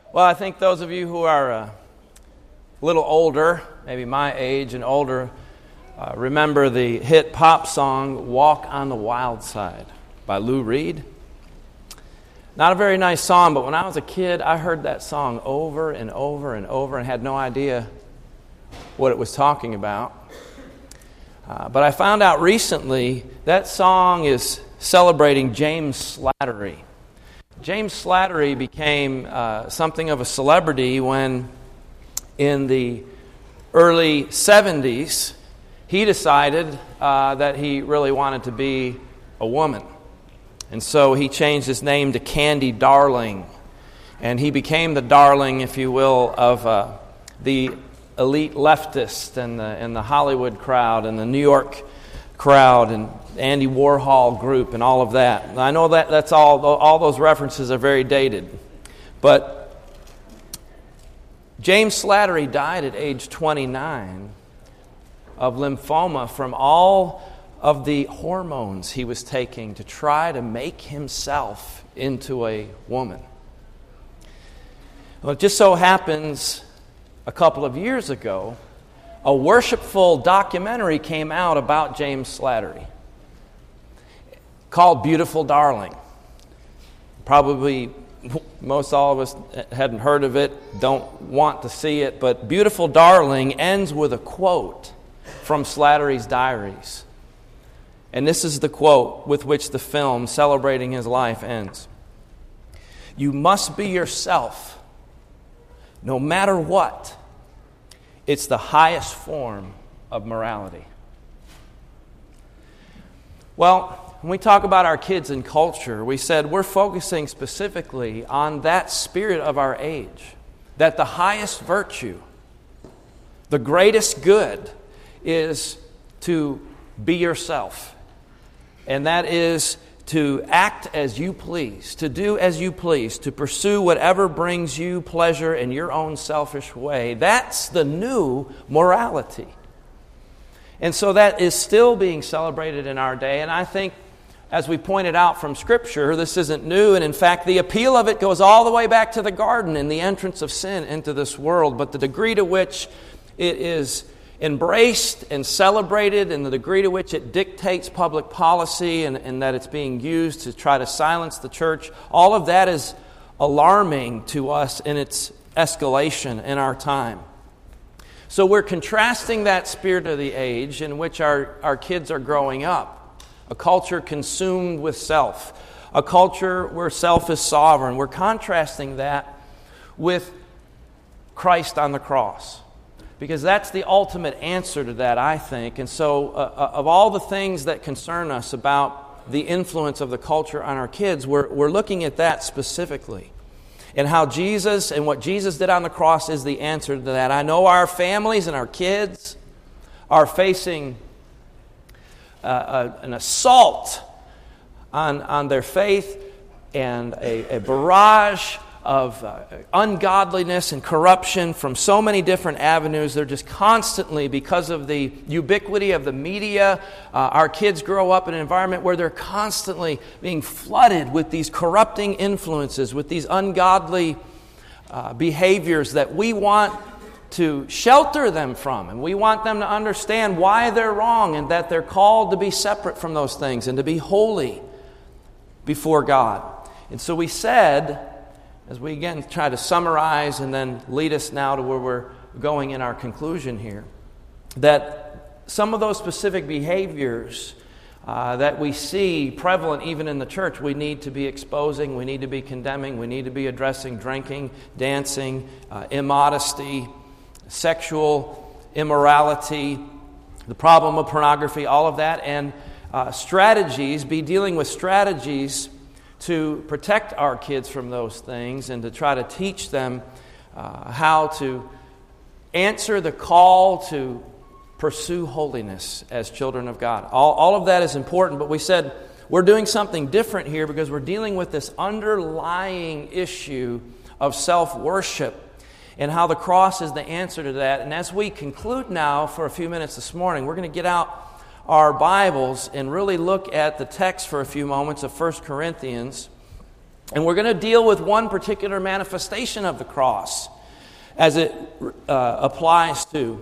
Well, I think those of you who are a little older, maybe my age and older, remember the hit pop song, Walk on the Wild Side by Lou Reed. Not a very nice song, but when I was a kid, I heard that song over and over and over and had no idea what it was talking about. But I found out recently that song is celebrating James Slattery. James Slattery became something of a celebrity when, in the early 70s, he decided that he really wanted to be a woman. And so he changed his name to Candy Darling. And he became the darling, if you will, of the elite leftist and the Hollywood crowd and the New York crowd and Andy Warhol group and all of that. And I know that's all those references are very dated. But James Slattery died at age 29 of lymphoma from all of the hormones he was taking to try to make himself into a woman. Well, it just so happens a couple of years ago, a worshipful documentary came out about James Slattery called Beautiful Darling. Probably most all of us hadn't heard of it, don't want to see it, but Beautiful Darling ends with a quote from Slattery's diaries. And this is the quote with which the film celebrating his life ends. "You must be yourself, no matter what. It's the highest form of morality." Well, when we talk about our kids and culture, we said we're focusing specifically on that spirit of our age, that the highest virtue, the greatest good, is to be yourself. And that is to act as you please, to do as you please, to pursue whatever brings you pleasure in your own selfish way. That's the new morality. And so that is still being celebrated in our day. And I think, as we pointed out from Scripture, this isn't new. And in fact, the appeal of it goes all the way back to the garden and the entrance of sin into this world. But the degree to which it is embraced and celebrated, and the degree to which it dictates public policy and that it's being used to try to silence the church, all of that is alarming to us in its escalation in our time. So we're contrasting that spirit of the age in which our kids are growing up, a culture consumed with self, a culture where self is sovereign. We're contrasting that with Christ on the cross, because that's the ultimate answer to that, I think. And so of all the things that concern us about the influence of the culture on our kids, we're looking at that specifically. And how Jesus and what Jesus did on the cross is the answer to that. I know our families and our kids are facing an assault on their faith and a barrage of ungodliness and corruption from so many different avenues. They're just constantly, because of the ubiquity of the media, our kids grow up in an environment where they're constantly being flooded with these corrupting influences, with these ungodly behaviors that we want to shelter them from. And we want them to understand why they're wrong and that they're called to be separate from those things and to be holy before God. And so we said, as we again try to summarize and then lead us now to where we're going in our conclusion here, that some of those specific behaviors that we see prevalent even in the church, we need to be exposing, we need to be condemning, we need to be addressing drinking, dancing, immodesty, sexual immorality, the problem of pornography, all of that, and be dealing with strategies to protect our kids from those things and to try to teach them how to answer the call to pursue holiness as children of God. All of that is important, but we said we're doing something different here because we're dealing with this underlying issue of self-worship and how the cross is the answer to that. And as we conclude now for a few minutes this morning, we're going to get out our Bibles and really look at the text for a few moments of 1 Corinthians And we're going to deal with one particular manifestation of the cross as it applies to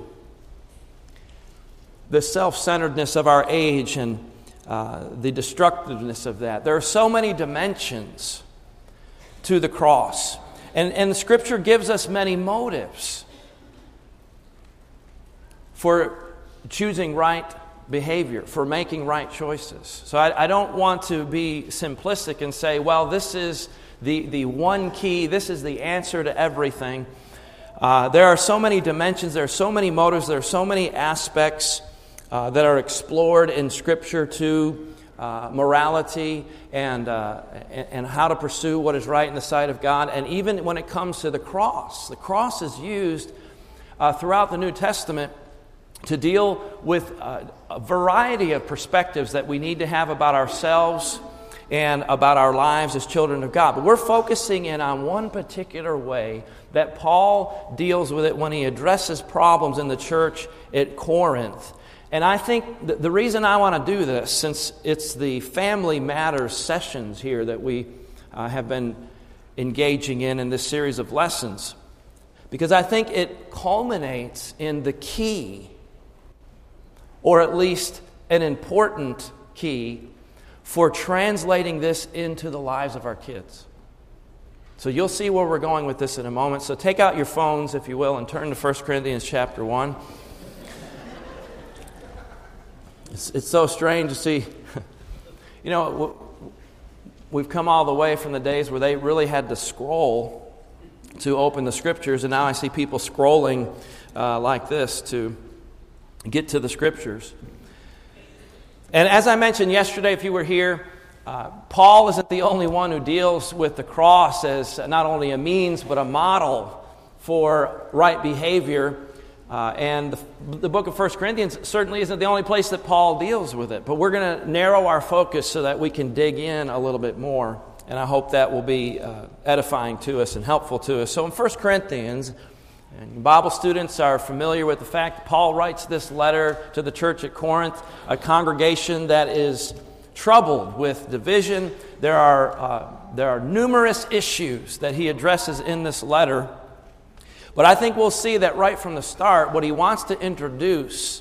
the self-centeredness of our age and the destructiveness of that. There are so many dimensions to the cross. And the Scripture gives us many motives for choosing right behavior, for making right choices. So I don't want to be simplistic and say, well, this is the one key, this is the answer to everything. There are so many dimensions, there are so many motives, there are so many aspects that are explored in Scripture to morality and how to pursue what is right in the sight of God. And even when it comes to the cross is used throughout the New Testament to deal with a variety of perspectives that we need to have about ourselves and about our lives as children of God. But we're focusing in on one particular way that Paul deals with it when he addresses problems in the church at Corinth. And I think the reason I want to do this, since it's the Family Matters sessions here that we have been engaging in this series of lessons, because I think it culminates in the key, or at least an important key, for translating this into the lives of our kids. So you'll see where we're going with this in a moment. So take out your phones, if you will, and turn to 1 Corinthians chapter 1. It's so strange to see, we've come all the way from the days where they really had to scroll to open the Scriptures, and now I see people scrolling like this to get to the Scriptures. And as I mentioned yesterday, if you were here, Paul isn't the only one who deals with the cross as not only a means but a model for right behavior. And the book of 1 Corinthians certainly isn't the only place that Paul deals with it. But we're going to narrow our focus so that we can dig in a little bit more. And I hope that will be edifying to us and helpful to us. So in 1 Corinthians, and Bible students are familiar with the fact that Paul writes this letter to the church at Corinth, a congregation that is troubled with division. There are numerous issues that he addresses in this letter. But I think we'll see that right from the start, what he wants to introduce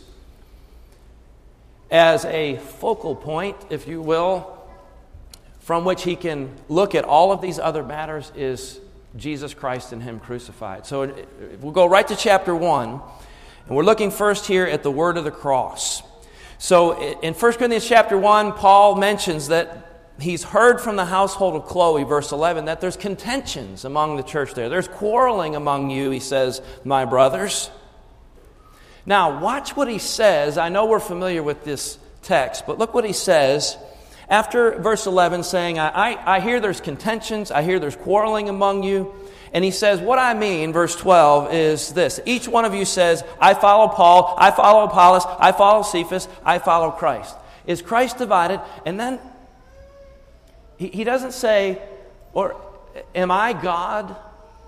as a focal point, if you will, from which he can look at all of these other matters, is Jesus Christ and Him crucified. So we'll go right to chapter 1, and we're looking first here at the word of the cross. So in 1 Corinthians chapter 1, Paul mentions that he's heard from the household of Chloe, verse 11, that there's contentions among the church there. There's quarreling among you, he says, my brothers. Now, watch what he says. I know we're familiar with this text, but look what he says after verse 11, saying, I hear there's contentions, I hear there's quarreling among you. And he says, what I mean, verse 12, is this. Each one of you says, I follow Paul, I follow Apollos, I follow Cephas, I follow Christ. Is Christ divided? And then he doesn't say, or am I God?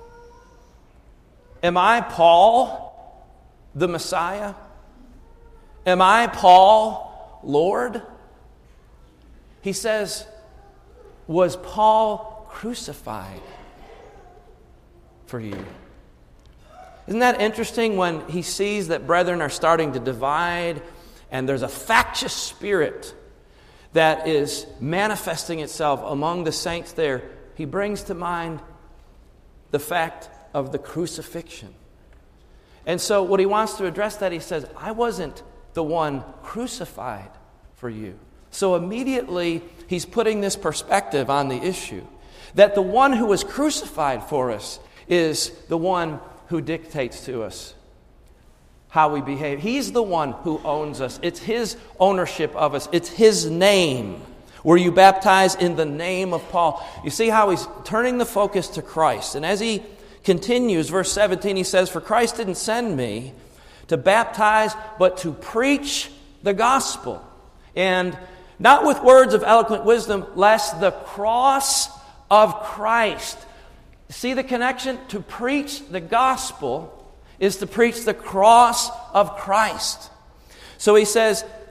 Am I Paul, the Messiah? Am I Paul, Lord? He says, was Paul crucified for you? Isn't that interesting when he sees that brethren are starting to divide and there's a factious spirit that is manifesting itself among the saints there? He brings to mind the fact of the crucifixion. And so what he wants to address that, he says, I wasn't the one crucified for you. So immediately he's putting this perspective on the issue, that the one who was crucified for us is the one who dictates to us how we behave. He's the one who owns us. It's His ownership of us. It's His name. Were you baptized in the name of Paul? You see how he's turning the focus to Christ. And as he continues, verse 17, he says, for Christ didn't send me to baptize, but to preach the gospel. And not with words of eloquent wisdom, lest the cross of Christ. See the connection? To preach the gospel is to preach the cross of Christ. So he says,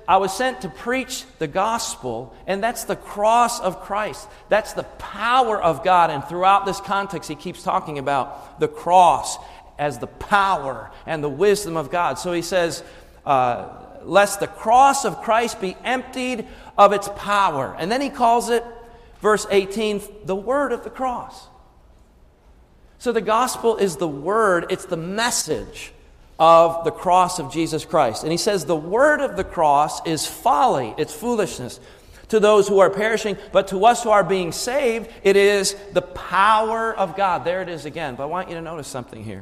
I was sent to preach the gospel, and that's the cross of Christ. That's the power of God. And throughout this context, he keeps talking about the cross as the power and the wisdom of God. So he says, lest the cross of Christ be emptied of its power. And then he calls it, verse 18, the word of the cross. So the gospel is the word, it's the message of the cross of Jesus Christ. And he says the word of the cross is folly, it's foolishness to those who are perishing, but to us who are being saved, it is the power of God. There it is again. But I want you to notice something here.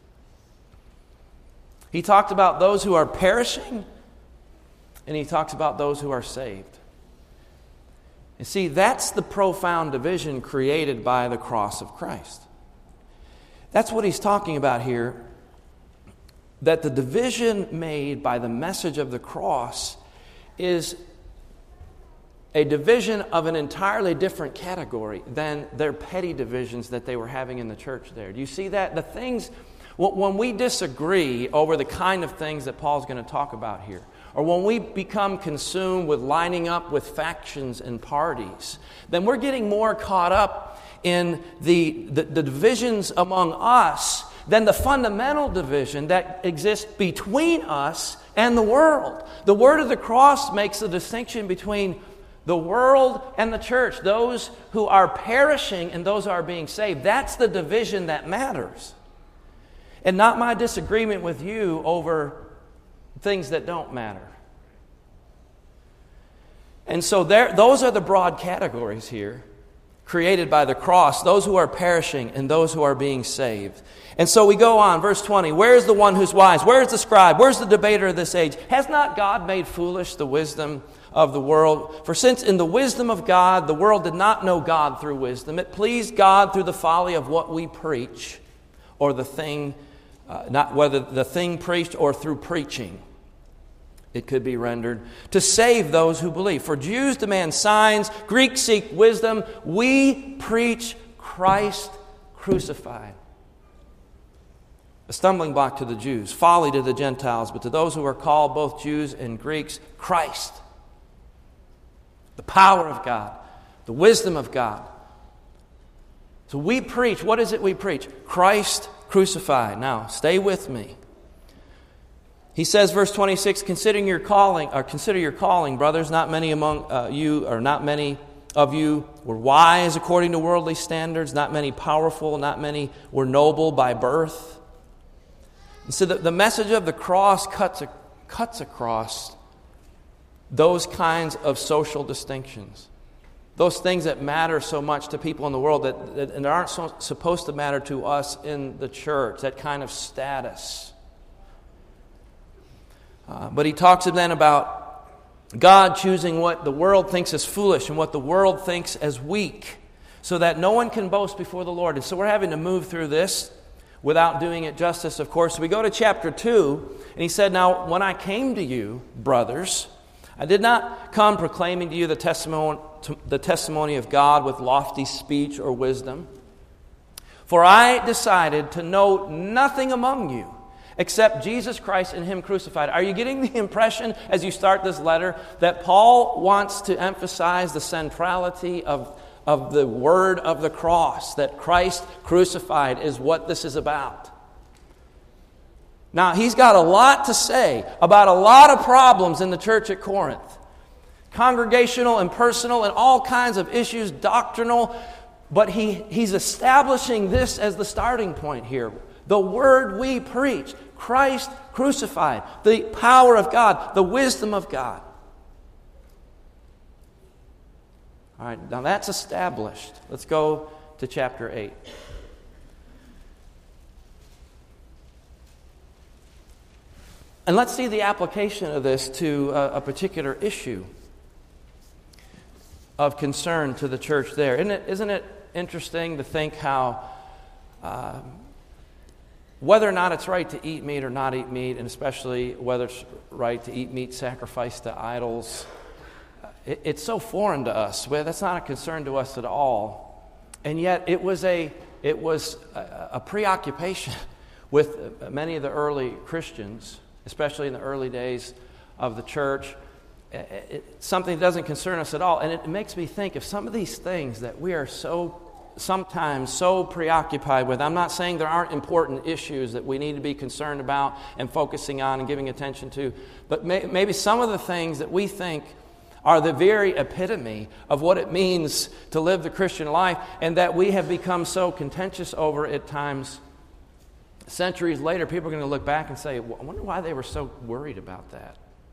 He talked about those who are perishing, and he talks about those who are saved. And see, that's the profound division created by the cross of Christ. That's what he's talking about here, that the division made by the message of the cross is a division of an entirely different category than their petty divisions that they were having in the church there. Do you see that? The things, when we disagree over the kind of things that Paul's going to talk about here, or when we become consumed with lining up with factions and parties, then we're getting more caught up in the divisions among us than the fundamental division that exists between us and the world. The word of the cross makes the distinction between the world and the church, those who are perishing and those who are being saved. That's the division that matters. And not my disagreement with you over things that don't matter. And so those are the broad categories here created by the cross, those who are perishing and those who are being saved. And so we go on, verse 20. Where is the one who's wise? Where is the scribe? Where's the debater of this age? Has not God made foolish the wisdom of the world? For since in the wisdom of God, the world did not know God through wisdom, it pleased God through the folly of what we preach, or the thing, not whether the thing preached or through preaching, it could be rendered, to save those who believe. For Jews demand signs, Greeks seek wisdom. We preach Christ crucified. A stumbling block to the Jews, folly to the Gentiles, but to those who are called, both Jews and Greeks, Christ. The power of God, the wisdom of God. So we preach, what is it we preach? Christ crucified. Now, stay with me. He says, verse 26, consider your calling, brothers. Not many among you, or not many of you were wise according to worldly standards. Not many powerful. Not many were noble by birth. And so the message of the cross cuts across those kinds of social distinctions. Those things that matter so much to people in the world that aren't supposed to matter to us in the church. That kind of status. But he talks then about God choosing what the world thinks is foolish and what the world thinks as weak, so that no one can boast before the Lord. And so we're having to move through this without doing it justice, of course. So we go to chapter 2, and he said, now, when I came to you, brothers, I did not come proclaiming to you the testimony of God with lofty speech or wisdom. For I decided to know nothing among you except Jesus Christ and Him crucified. Are you getting the impression as you start this letter that Paul wants to emphasize the centrality of the word of the cross, that Christ crucified is what this is about? Now, he's got a lot to say about a lot of problems in the church at Corinth. Congregational and personal and all kinds of issues, doctrinal. But he's establishing this as the starting point here. The word we preach, Christ crucified, the power of God, the wisdom of God. All right, now that's established. Let's go to chapter 8. And let's see the application of this to a particular issue of concern to the church there. Isn't it interesting to think how whether or not it's right to eat meat or not eat meat, and especially whether it's right to eat meat sacrificed to idols, it's so foreign to us. Well, that's not a concern to us at all. And yet it was a preoccupation with many of the early Christians, especially in the early days of the church. something that doesn't concern us at all. And it makes me think of some of these things that we are sometimes so preoccupied with. I'm not saying there aren't important issues that we need to be concerned about and focusing on and giving attention to, but maybe some of the things that we think are the very epitome of what it means to live the Christian life, and that we have become so contentious over at times. Centuries later, people are going to look back and say, well, I wonder why they were so worried about that.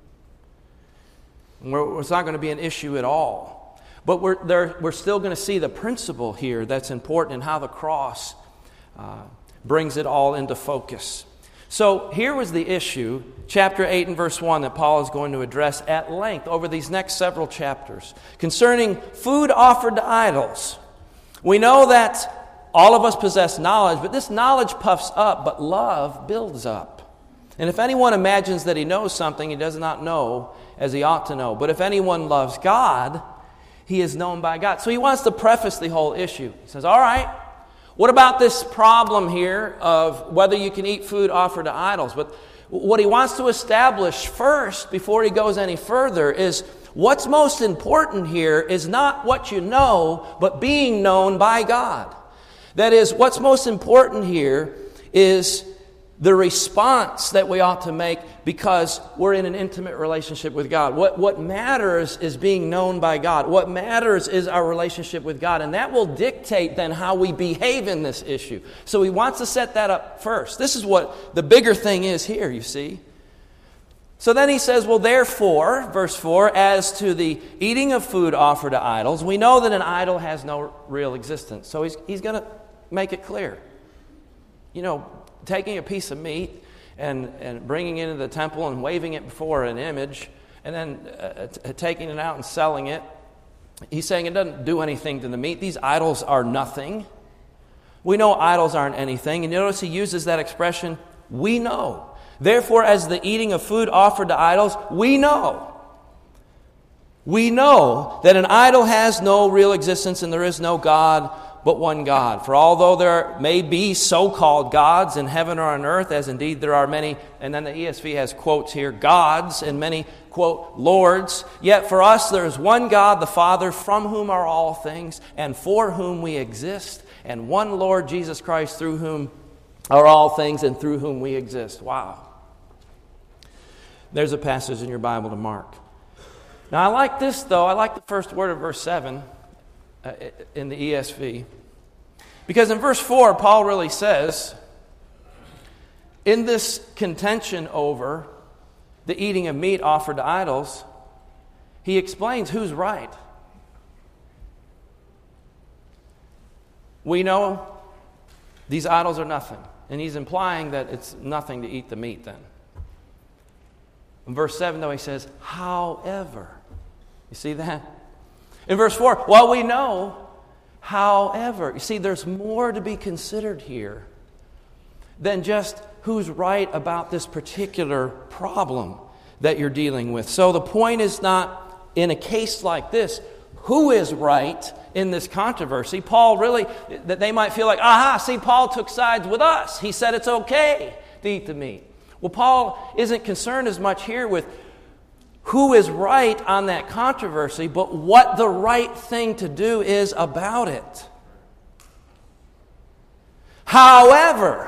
It's not going to be an issue at all. But we're still going to see the principle here that's important in how the cross brings it all into focus. So here was the issue, chapter 8 and verse 1, that Paul is going to address at length over these next several chapters. Concerning food offered to idols. We know that all of us possess knowledge, but this knowledge puffs up, but love builds up. And if anyone imagines that he knows something, he does not know as he ought to know. But if anyone loves God, he is known by God. So he wants to preface the whole issue. He says, all right, what about this problem here of whether you can eat food offered to idols? But what he wants to establish first, before he goes any further, is what's most important here is not what you know, but being known by God. That is, what's most important here is the response that we ought to make because we're in an intimate relationship with God. What matters is being known by God. What matters is our relationship with God. And that will dictate then how we behave in this issue. So he wants to set that up first. This is what the bigger thing is here, you see. So then he says, well, therefore, verse 4, as to the eating of food offered to idols, we know that an idol has no real existence. So he's going to make it clear. You know, taking a piece of meat and bringing it into the temple and waving it before an image and then taking it out and selling it. He's saying it doesn't do anything to the meat. These idols are nothing. We know idols aren't anything. And you notice he uses that expression, we know. Therefore, as the eating of food offered to idols, we know. We know that an idol has no real existence and there is no God but one God. For although there may be so-called gods in heaven or on earth, as indeed there are many, and then the ESV has quotes here, gods, and many, quote, lords, yet for us there is one God, the Father, from whom are all things, and for whom we exist, and one Lord Jesus Christ, through whom are all things, and through whom we exist. Wow. There's a passage in your Bible to mark. Now I like this, though. I like the first word of verse 7. In the ESV. Because in verse 4, Paul really says, in this contention over the eating of meat offered to idols, he explains who's right. We know these idols are nothing. And he's implying that it's nothing to eat the meat then. In verse 7, though, he says, however. You see that? In verse 4, well, we know, however. You see, there's more to be considered here than just who's right about this particular problem that you're dealing with. So the point is not, in a case like this, who is right in this controversy. Paul really, that they might feel like, aha, see, Paul took sides with us. He said it's okay to eat the meat. Well, Paul isn't concerned as much here with who is right on that controversy, but what the right thing to do is about it. However,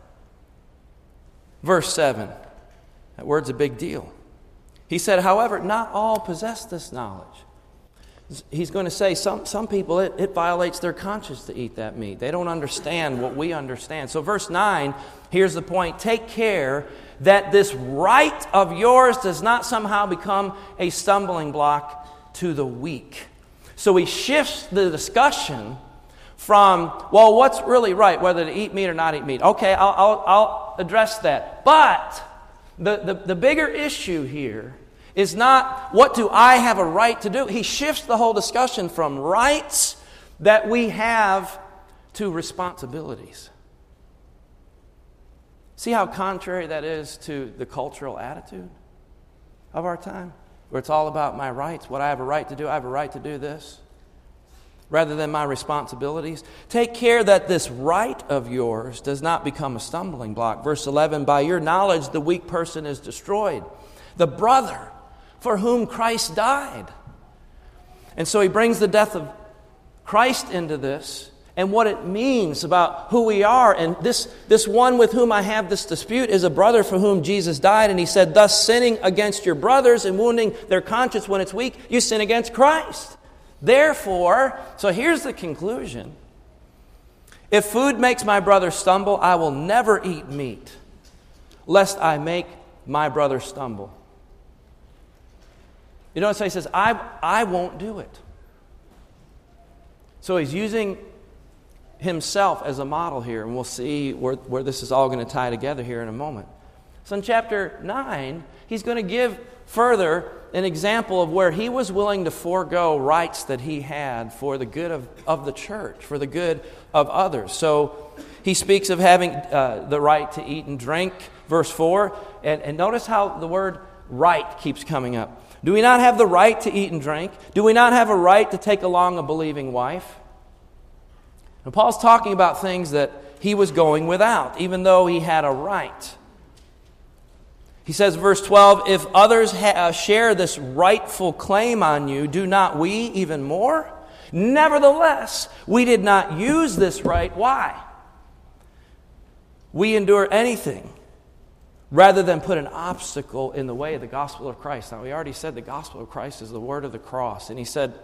verse 7, that word's a big deal. He said, however, not all possess this knowledge. He's going to say some people, it violates their conscience to eat that meat. They don't understand what we understand. So verse 9, here's the point. Take care that this right of yours does not somehow become a stumbling block to the weak. So he shifts the discussion from, well, what's really right, whether to eat meat or not eat meat. Okay, I'll address that. But the bigger issue here is not what do I have a right to do. He shifts the whole discussion from rights that we have to responsibilities. See how contrary that is to the cultural attitude of our time? Where it's all about my rights, what I have a right to do. I have a right to do this. Rather than my responsibilities. Take care that this right of yours does not become a stumbling block. Verse 11, by your knowledge the weak person is destroyed. The brother for whom Christ died. And so he brings the death of Christ into this and what it means about who we are. And this one with whom I have this dispute is a brother for whom Jesus died. And he said, thus sinning against your brothers and wounding their conscience when it's weak, you sin against Christ. Therefore, so here's the conclusion. If food makes my brother stumble, I will never eat meat, lest I make my brother stumble. You notice he says, I won't do it. So he's using himself as a model here, and we'll see where this is all going to tie together here in a moment. So in chapter 9, he's going to give further an example of where he was willing to forego rights that he had for the good of the church, for the good of others. So he speaks of having the right to eat and drink, verse 4, and notice how the word right keeps coming up. Do we not have the right to eat and drink? Do we not have a right to take along a believing wife? And Paul's talking about things that he was going without, even though he had a right. He says, verse 12, if others share this rightful claim on you, do not we even more? Nevertheless, we did not use this right. Why? We endure anything rather than put an obstacle in the way of the gospel of Christ. Now, we already said the gospel of Christ is the word of the cross. And he said,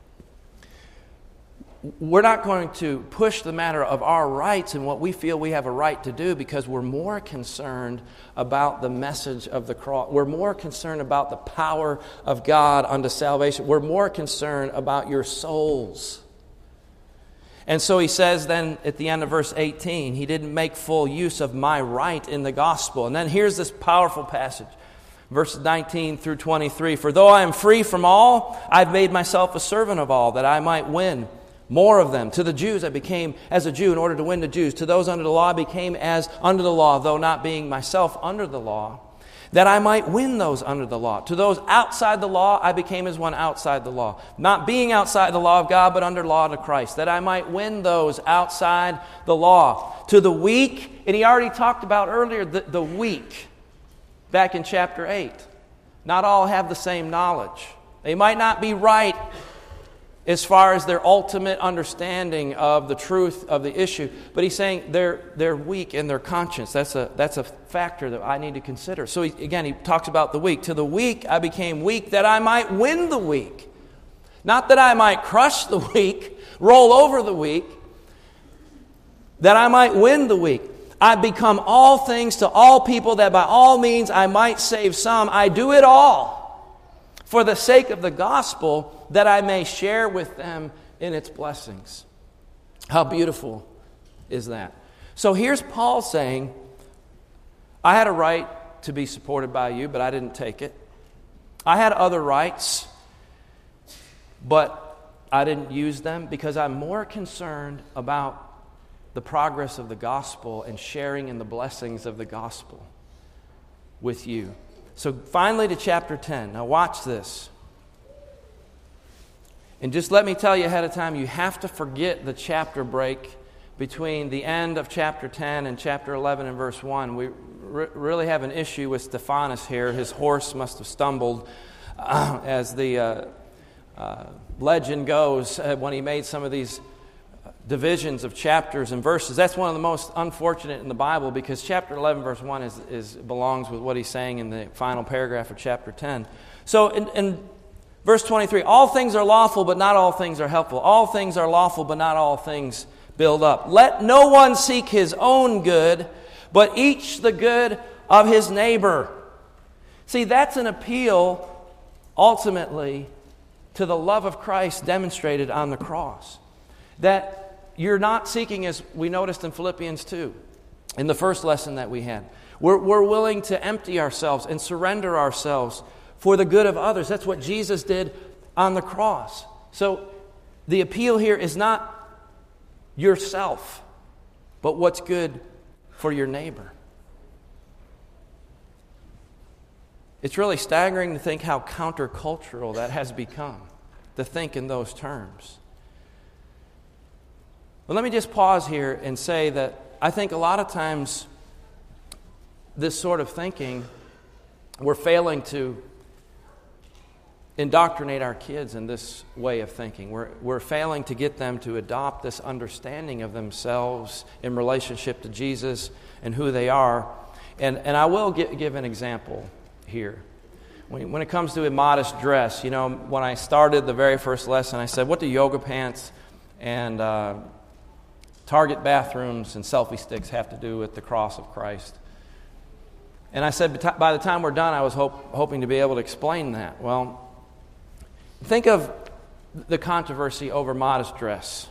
we're not going to push the matter of our rights and what we feel we have a right to do because we're more concerned about the message of the cross. We're more concerned about the power of God unto salvation. We're more concerned about your souls. And so he says then at the end of verse 18, he didn't make full use of my right in the gospel. And then here's this powerful passage, verses 19 through 23. For though I am free from all, I've made myself a servant of all, that I might win more of them. To the Jews I became as a Jew in order to win the Jews. To those under the law I became as under the law, though not being myself under the law, that I might win those under the law. To those outside the law I became as one outside the law, not being outside the law of God, but under law to Christ, that I might win those outside the law. To the weak, and he already talked about earlier the weak, back in chapter 8. Not all have the same knowledge. They might not be right as far as their ultimate understanding of the truth of the issue. But he's saying they're weak in their conscience. That's a factor that I need to consider. So he talks about the weak. To the weak I became weak that I might win the weak. Not that I might crush the weak, roll over the weak, that I might win the weak. I become all things to all people, that by all means I might save some. I do it all for the sake of the gospel, that I may share with them in its blessings. How beautiful is that? So here's Paul saying, I had a right to be supported by you, but I didn't take it. I had other rights, but I didn't use them because I'm more concerned about the progress of the gospel and sharing in the blessings of the gospel with you. So finally to chapter 10. Now watch this. And just let me tell you ahead of time, you have to forget the chapter break between the end of chapter 10 and chapter 11 and verse 1. We really have an issue with Stephanus here. His horse must have stumbled as the legend goes when he made some of these divisions of chapters and verses. That's one of the most unfortunate in the Bible because chapter 11 verse 1 belongs with what he's saying in the final paragraph of chapter 10. So in verse 23, all things are lawful, but not all things are helpful. All things are lawful, but not all things build up. Let no one seek his own good, but each the good of his neighbor. See, that's an appeal ultimately to the love of Christ demonstrated on the cross. That you're not seeking, as we noticed in Philippians 2, in the first lesson that we had. We're willing to empty ourselves and surrender ourselves for the good of others. That's what Jesus did on the cross. So the appeal here is not yourself, but what's good for your neighbor. It's really staggering to think how countercultural that has become, to think in those terms. But let me just pause here and say that I think a lot of times this sort of thinking, we're failing to indoctrinate our kids in this way of thinking. We're failing to get them to adopt this understanding of themselves in relationship to Jesus and who they are. And I will give an example here. When it comes to immodest dress, when I started the very first lesson, I said, what do yoga pants and Target bathrooms and selfie sticks have to do with the cross of Christ? And I said, by the time we're done, I was hoping to be able to explain that. Well, think of the controversy over modest dress.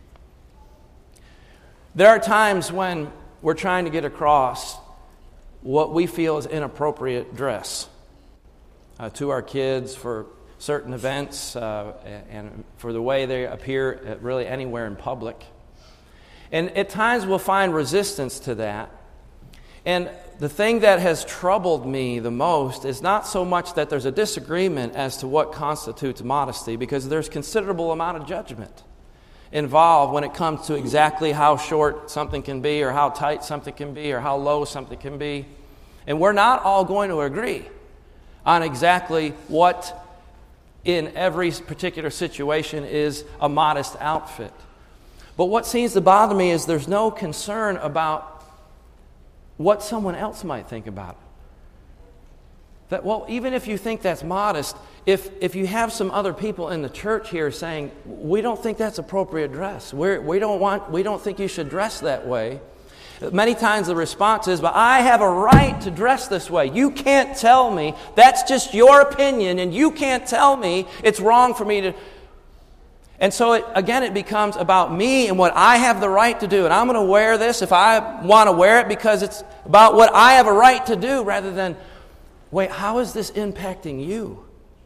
There are times when we're trying to get across what we feel is inappropriate dress to our kids for certain events and for the way they appear really anywhere in public. And at times we'll find resistance to that. And the thing that has troubled me the most is not so much that there's a disagreement as to what constitutes modesty, because there's considerable amount of judgment involved when it comes to exactly how short something can be, or how tight something can be, or how low something can be. And we're not all going to agree on exactly what in every particular situation is a modest outfit. But what seems to bother me is there's no concern about what someone else might think about it. That, well, even if you think that's modest, if you have some other people in the church here saying, we don't think that's appropriate dress, we don't think you should dress that way, many times the response is, but I have a right to dress this way. You can't tell me. That's just your opinion, and you can't tell me it's wrong for me to. And so, it becomes about me and what I have the right to do. And I'm going to wear this if I want to wear it because it's about what I have a right to do, rather than, wait, how is this impacting you?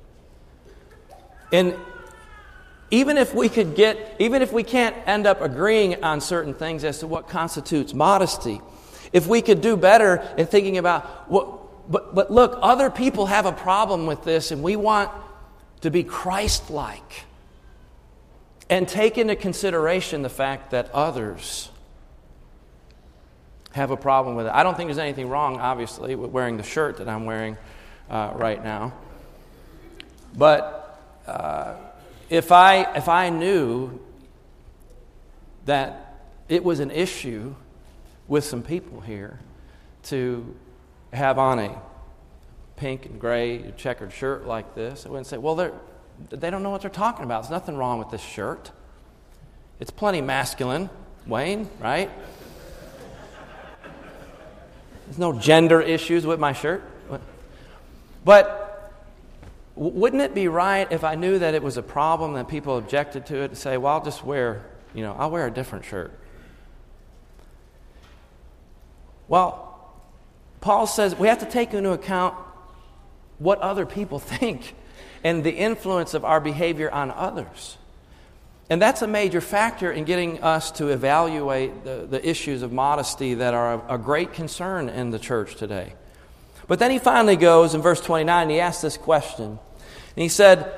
And even if we can't end up agreeing on certain things as to what constitutes modesty, if we could do better in thinking about but look, other people have a problem with this, and we want to be Christ-like and take into consideration the fact that others have a problem with it. I don't think there's anything wrong, obviously, with wearing the shirt that I'm wearing right now. But if I knew that it was an issue with some people here to have on a pink and gray checkered shirt like this, I wouldn't say, well, they don't know what they're talking about. There's nothing wrong with this shirt. It's plenty masculine, Wayne, right? There's no gender issues with my shirt. But wouldn't it be right if I knew that it was a problem, that people objected to it, to say, well, I'll just wear, I'll wear a different shirt? Well, Paul says we have to take into account what other people think and the influence of our behavior on others. And that's a major factor in getting us to evaluate the issues of modesty that are a great concern in the church today. But then he finally goes in verse 29, and he asks this question. And he said,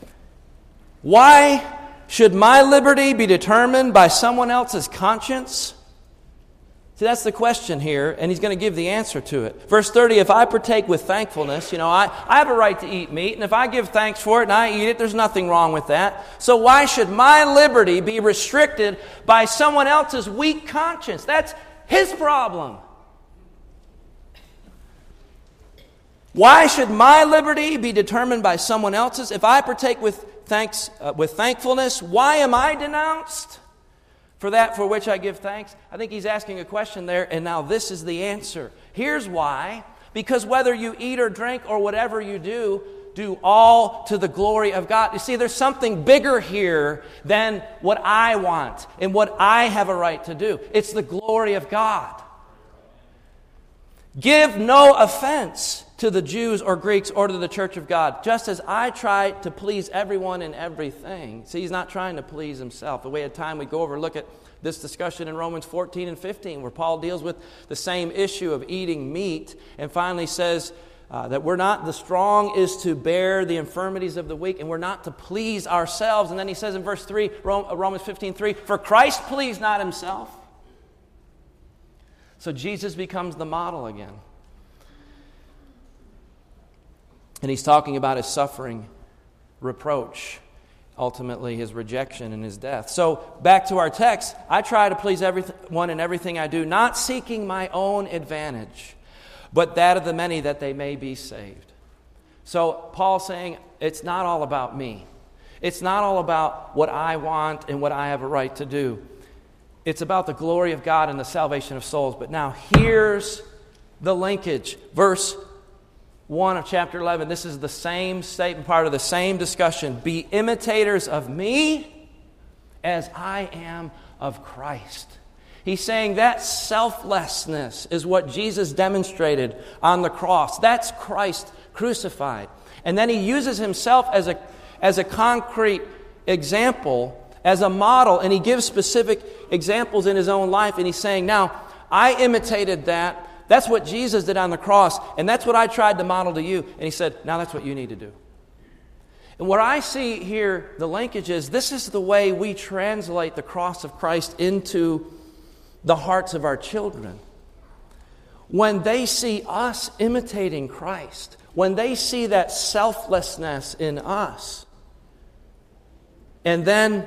why should my liberty be determined by someone else's conscience? See, that's the question here, and he's going to give the answer to it. Verse 30, if I partake with thankfulness, I have a right to eat meat, and if I give thanks for it and I eat it, there's nothing wrong with that. So why should my liberty be restricted by someone else's weak conscience? That's his problem. Why should my liberty be determined by someone else's? If I partake with thankfulness, why am I denounced for that for which I give thanks? I think he's asking a question there, and now this is the answer. Here's why. Because whether you eat or drink or whatever you do all to the glory of God. You see, there's something bigger here than what I want and what I have a right to do. It's the glory of God. Give no offense to the Jews or Greeks or to the church of God, just as I try to please everyone in everything. See, he's not trying to please himself. If we had time, we'd go over and look at this discussion in Romans 14 and 15, where Paul deals with the same issue of eating meat, and finally says that the strong is to bear the infirmities of the weak, and we're not to please ourselves. And then he says in verse 3, Romans 15:3, for Christ pleased not himself. So Jesus becomes the model again. And he's talking about his suffering reproach, ultimately his rejection and his death. So back to our text, I try to please everyone in everything I do, not seeking my own advantage, but that of the many, that they may be saved. So Paul's saying it's not all about me. It's not all about what I want and what I have a right to do. It's about the glory of God and the salvation of souls. But now here's the linkage. Verse 1 of chapter 11. This is the same statement, part of the same discussion. Be imitators of me as I am of Christ. He's saying that selflessness is what Jesus demonstrated on the cross. That's Christ crucified. And then he uses himself as a concrete example, as a model, and he gives specific examples in his own life. And he's saying, now, I imitated that. That's what Jesus did on the cross, and that's what I tried to model to you. And he said, now that's what you need to do. And what I see here, the linkage is, this is the way we translate the cross of Christ into the hearts of our children. When they see us imitating Christ, when they see that selflessness in us, and then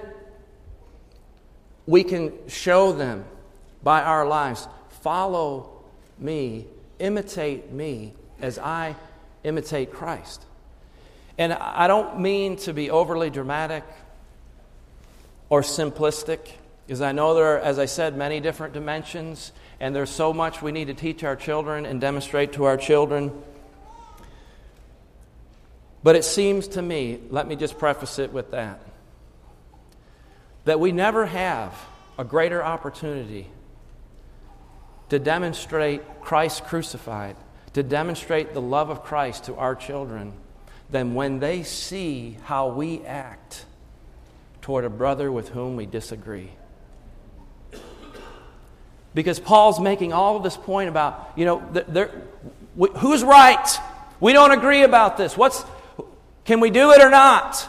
we can show them by our lives, follow me, imitate me as I imitate Christ. And I don't mean to be overly dramatic or simplistic, because I know there are, as I said, many different dimensions, and there's so much we need to teach our children and demonstrate to our children. But it seems to me, let me just preface it with that we never have a greater opportunity to demonstrate Christ crucified, to demonstrate the love of Christ to our children, than when they see how we act toward a brother with whom we disagree. Because Paul's making all of this point about, who's right? We don't agree about this. Can we do it or not?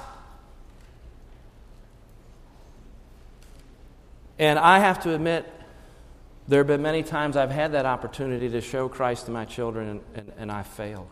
And I have to admit, there have been many times I've had that opportunity to show Christ to my children, and I failed.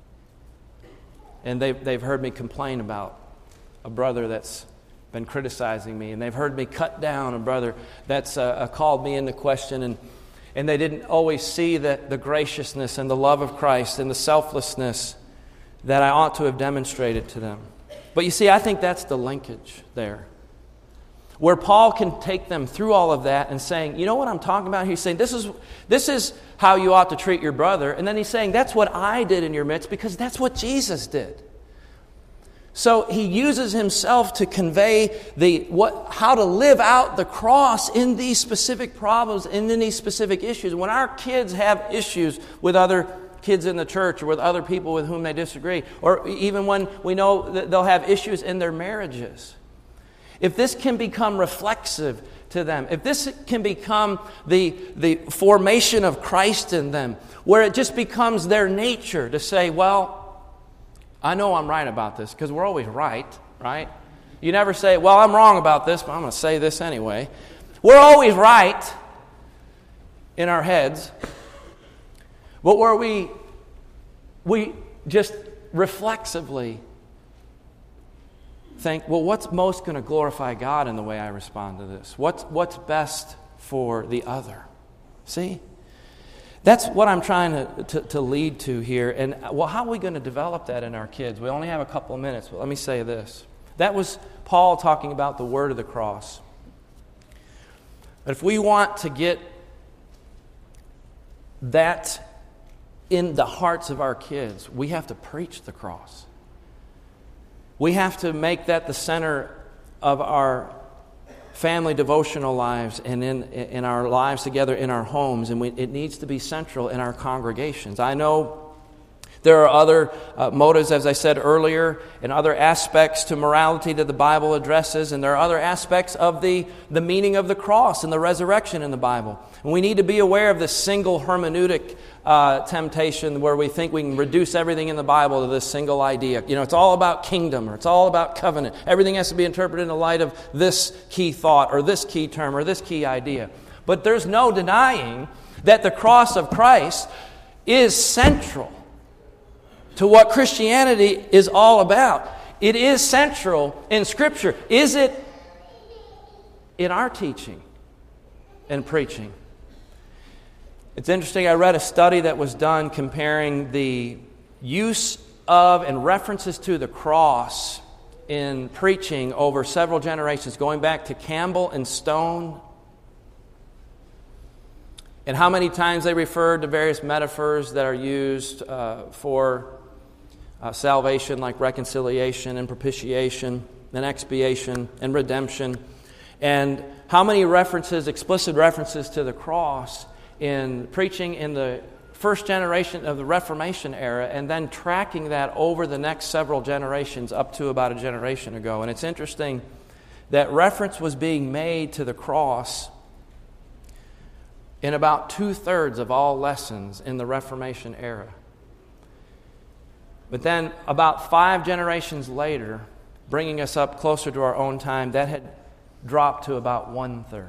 And they've heard me complain about a brother that's been criticizing me, and they've heard me cut down a brother that's called me into question, and they didn't always see the graciousness and the love of Christ and the selflessness that I ought to have demonstrated to them. But you see, I think that's the linkage there, where Paul can take them through all of that and saying, you know what I'm talking about? He's saying, this is how you ought to treat your brother. And then he's saying, that's what I did in your midst, because that's what Jesus did. So he uses himself to convey how to live out the cross in these specific problems and in these specific issues. When our kids have issues with other kids in the church or with other people with whom they disagree, or even when we know that they'll have issues in their marriages, if this can become reflexive to them, if this can become the formation of Christ in them, where it just becomes their nature to say, well, I know I'm right about this, because we're always right? You never say, well, I'm wrong about this, but I'm going to say this anyway. We're always right in our heads, but where we just reflexively think, well, what's most going to glorify God in the way I respond to this? What's best for the other? See? That's what I'm trying to lead to here. And, well, how are we going to develop that in our kids? We only have a couple of minutes, but let me say this. That was Paul talking about the word of the cross. But if we want to get that in the hearts of our kids, we have to preach the cross. We have to make that the center of our family devotional lives and in our lives together in our homes, and it needs to be central in our congregations. I know there are other motives, as I said earlier, and other aspects to morality that the Bible addresses, and there are other aspects of the meaning of the cross and the resurrection in the Bible. And we need to be aware of this single hermeneutic temptation where we think we can reduce everything in the Bible to this single idea. It's all about kingdom, or it's all about covenant. Everything has to be interpreted in the light of this key thought or this key term or this key idea. But there's no denying that the cross of Christ is central to what Christianity is all about. It is central in Scripture. Is it in our teaching and preaching? It's interesting, I read a study that was done comparing the use of and references to the cross in preaching over several generations, going back to Campbell and Stone, and how many times they referred to various metaphors that are used for salvation, like reconciliation and propitiation and expiation and redemption, and how many references, explicit references to the cross in preaching in the first generation of the Reformation era, and then tracking that over the next several generations up to about a generation ago. And it's interesting that reference was being made to the cross in about 2/3 of all lessons in the Reformation era. But then about 5 generations later, bringing us up closer to our own time, that had dropped to about 1/3.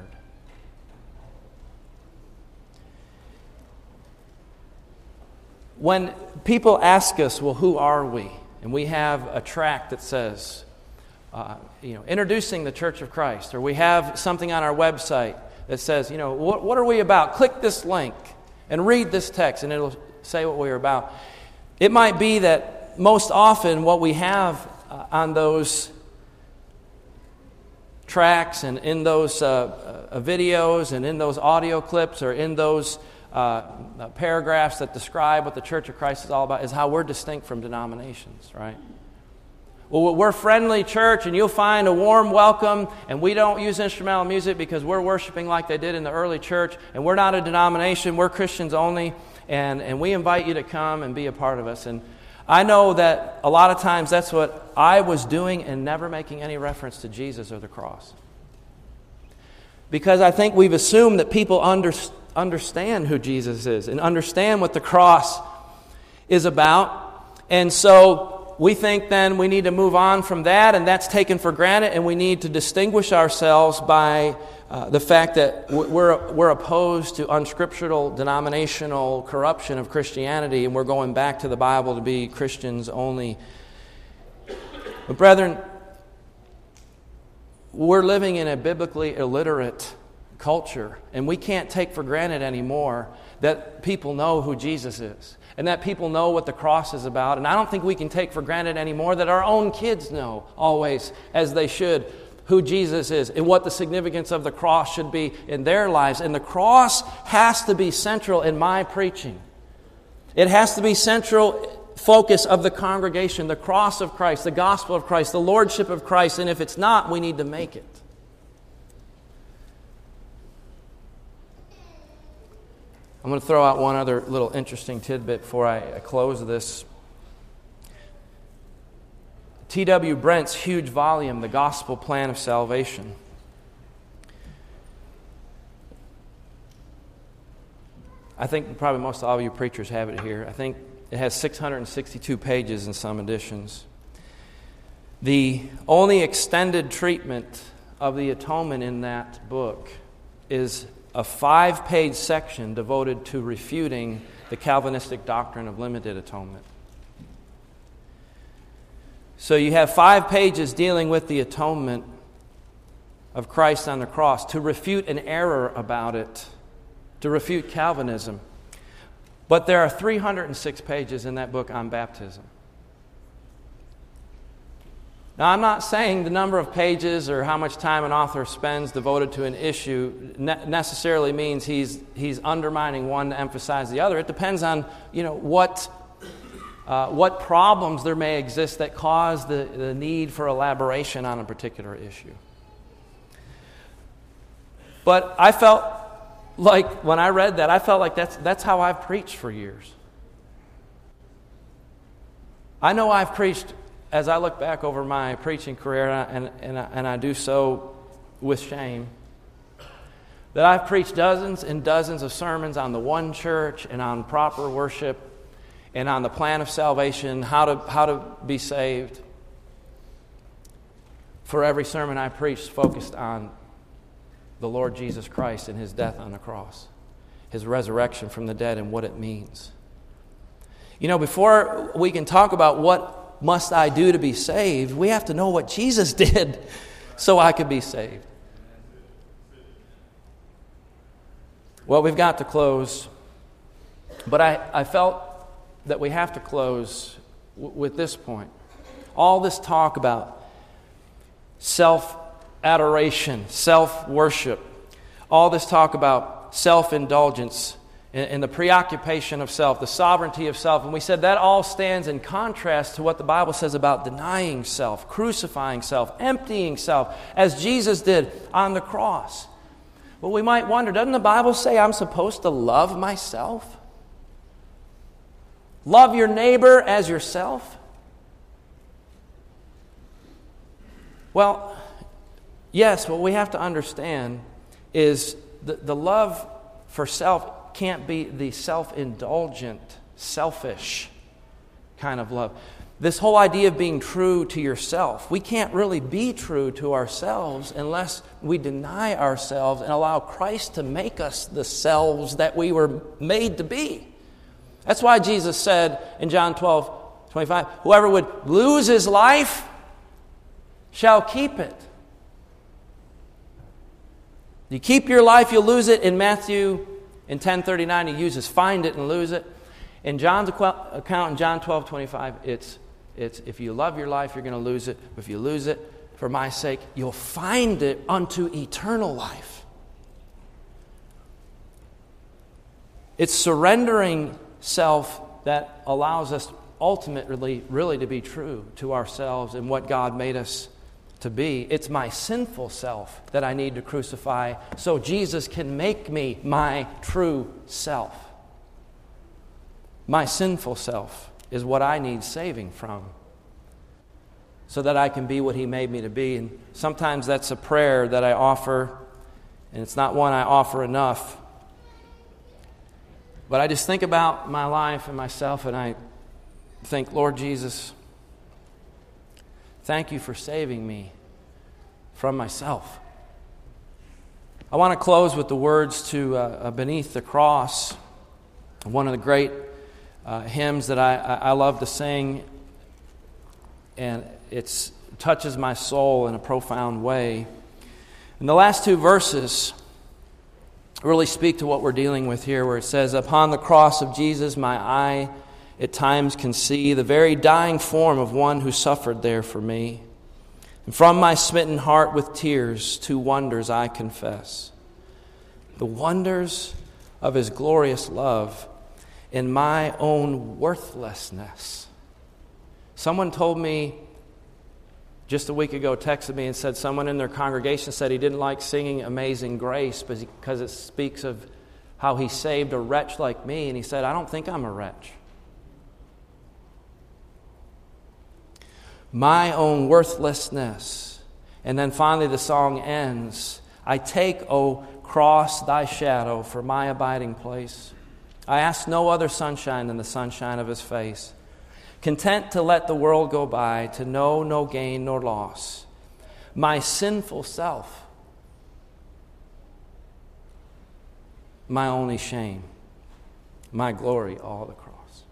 When people ask us, well, who are we? And we have a tract that says, introducing the Church of Christ, or we have something on our website that says, what are we about? Click this link and read this text, and it'll say what we're about. It might be that most often what we have on those tracts and in those videos and in those audio clips or in those paragraphs that describe what the Church of Christ is all about is how we're distinct from denominations, right? Well, we're a friendly church, and you'll find a warm welcome, and we don't use instrumental music because we're worshiping like they did in the early church, and we're not a denomination, we're Christians only, and we invite you to come and be a part of us. And I know that a lot of times that's what I was doing and never making any reference to Jesus or the cross. Because I think we've assumed that people understand who Jesus is and understand what the cross is about. And so we think then we need to move on from that, and that's taken for granted, and we need to distinguish ourselves by the fact that we're opposed to unscriptural denominational corruption of Christianity, and we're going back to the Bible to be Christians only. But brethren, we're living in a biblically illiterate culture, and we can't take for granted anymore that people know who Jesus is and that people know what the cross is about. And I don't think we can take for granted anymore that our own kids know always, as they should, who Jesus is and what the significance of the cross should be in their lives. And the cross has to be central in my preaching. It has to be central focus of the congregation, the cross of Christ, the gospel of Christ, the lordship of Christ. And if it's not, we need to make it. I'm going to throw out one other little interesting tidbit before I close this. T.W. Brent's huge volume, The Gospel Plan of Salvation. I think probably most all of you preachers have it here. I think it has 662 pages in some editions. The only extended treatment of the atonement in that book is a 5-page section devoted to refuting the Calvinistic doctrine of limited atonement. So you have 5 pages dealing with the atonement of Christ on the cross to refute an error about it, to refute Calvinism. But there are 306 pages in that book on baptism. Now, I'm not saying the number of pages or how much time an author spends devoted to an issue necessarily means he's undermining one to emphasize the other. It depends on what problems there may exist that cause the need for elaboration on a particular issue. But I felt like when I read that, I felt like that's how I've preached for years. I know I've preached, as I look back over my preaching career, and I do so with shame, that I've preached dozens and dozens of sermons on the one church and on proper worship and on the plan of salvation, how to be saved. For every sermon I preached focused on the Lord Jesus Christ and His death on the cross, His resurrection from the dead and what it means. Before we can talk about what must I do to be saved? We have to know what Jesus did so I could be saved. Well, we've got to close, but I felt that we have to close with this point. All this talk about self-adoration, self-worship, all this talk about self-indulgence and the preoccupation of self, the sovereignty of self. And we said that all stands in contrast to what the Bible says about denying self, crucifying self, emptying self, as Jesus did on the cross. Well, we might wonder, doesn't the Bible say I'm supposed to love myself? Love your neighbor as yourself? Well, yes, what we have to understand is the love for self can't be the self-indulgent, selfish kind of love. This whole idea of being true to yourself, we can't really be true to ourselves unless we deny ourselves and allow Christ to make us the selves that we were made to be. That's why Jesus said in John 12:25, whoever would lose his life shall keep it. You keep your life, you'll lose it. In Matthew, in 10:39, he uses find it and lose it. In John's account, in John 12:25, it's if you love your life, you're going to lose it. If you lose it for my sake, you'll find it unto eternal life. It's surrendering self that allows us ultimately really to be true to ourselves and what God made us to be. It's my sinful self that I need to crucify so Jesus can make me my true self. My sinful self is what I need saving from so that I can be what He made me to be. And sometimes that's a prayer that I offer, and it's not one I offer enough. But I just think about my life and myself, and I think, Lord Jesus, thank you for saving me from myself. I want to close with the words to Beneath the Cross, one of the great hymns that I love to sing, and it touches my soul in a profound way. And the last two verses really speak to what we're dealing with here, where it says, upon the cross of Jesus my eye at times can see the very dying form of one who suffered there for me. And from my smitten heart with tears 2 wonders I confess. The wonders of His glorious love and my own worthlessness. Someone told me just a week ago, texted me and said someone in their congregation said he didn't like singing Amazing Grace because it speaks of how He saved a wretch like me. And he said, I don't think I'm a wretch. My own worthlessness. And then finally the song ends. I take, O cross, thy shadow for my abiding place. I ask no other sunshine than the sunshine of His face. Content to let the world go by, to know no gain nor loss. My sinful self, my only shame, my glory, all the cross.